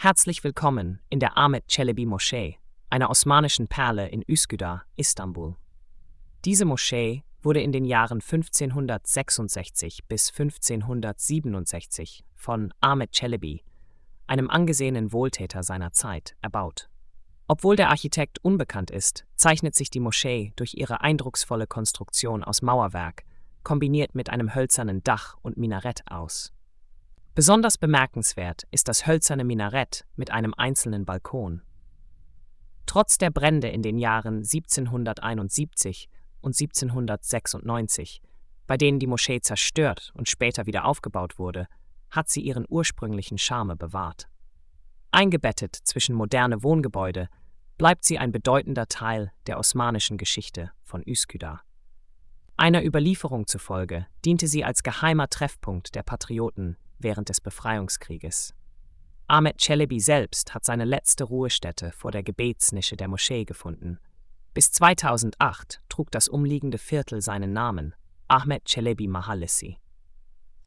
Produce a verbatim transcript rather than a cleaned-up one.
Herzlich willkommen in der Ahmet Çelebi Moschee, einer osmanischen Perle in Üsküdar, Istanbul. Diese Moschee wurde in den Jahren fünfzehnhundertsechsundsechzig bis fünfzehnhundertsiebenundsechzig von Ahmet Çelebi, einem angesehenen Wohltäter seiner Zeit, erbaut. Obwohl der Architekt unbekannt ist, zeichnet sich die Moschee durch ihre eindrucksvolle Konstruktion aus Mauerwerk, kombiniert mit einem hölzernen Dach und Minarett aus. Besonders bemerkenswert ist das hölzerne Minarett mit einem einzelnen Balkon. Trotz der Brände in den Jahren siebzehnhunderteinundsiebzig und siebzehnhundertsechsundneunzig, bei denen die Moschee zerstört und später wieder aufgebaut wurde, hat sie ihren ursprünglichen Charme bewahrt. Eingebettet zwischen moderne Wohngebäude bleibt sie ein bedeutender Teil der osmanischen Geschichte von Üsküdar. Einer Überlieferung zufolge diente sie als geheimer Treffpunkt der Patrioten während des Befreiungskrieges. Ahmet Çelebi selbst hat seine letzte Ruhestätte vor der Gebetsnische der Moschee gefunden. Bis zweitausendacht trug das umliegende Viertel seinen Namen, Ahmet Çelebi Mahallesi.